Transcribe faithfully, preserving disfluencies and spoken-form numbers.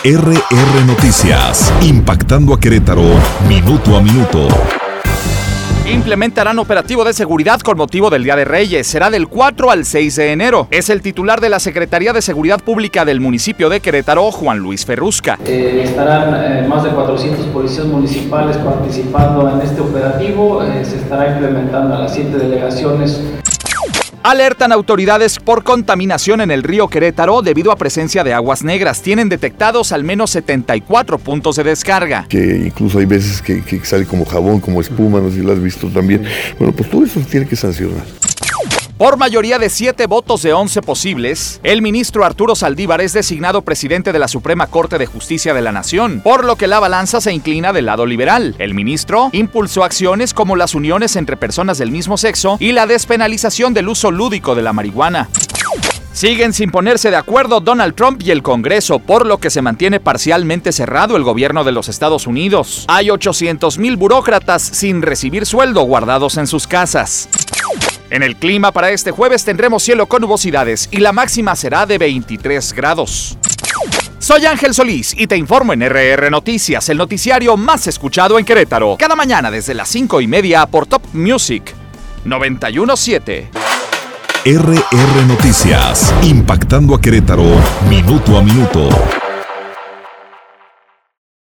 R R Noticias, impactando a Querétaro, minuto a minuto. Implementarán operativo de seguridad con motivo del Día de Reyes. Será del cuatro al seis de enero. Es el titular de la Secretaría de Seguridad Pública del municipio de Querétaro, Juan Luis Ferrusca. Eh, estarán eh, más de cuatrocientos policías municipales participando en este operativo. Eh, se estará implementando a las siete delegaciones. Alertan autoridades por contaminación en el río Querétaro debido a presencia de aguas negras. Tienen detectados al menos setenta y cuatro puntos de descarga. Que incluso hay veces que, que sale como jabón, como espuma, no sé si lo has visto también. Bueno, pues todo eso se tiene que sancionar. Por mayoría de siete votos de once posibles, el ministro Arturo Saldívar es designado presidente de la Suprema Corte de Justicia de la Nación, por lo que la balanza se inclina del lado liberal. El ministro impulsó acciones como las uniones entre personas del mismo sexo y la despenalización del uso lúdico de la marihuana. Siguen sin ponerse de acuerdo Donald Trump y el Congreso, por lo que se mantiene parcialmente cerrado el gobierno de los Estados Unidos. Hay ochocientos mil burócratas sin recibir sueldo guardados en sus casas. En el clima para este jueves tendremos cielo con nubosidades y la máxima será de veintitrés grados. Soy Ángel Solís y te informo en R R Noticias, el noticiario más escuchado en Querétaro. Cada mañana desde las cinco y media por Top Music noventa y uno punto siete. R R Noticias, impactando a Querétaro, minuto a minuto.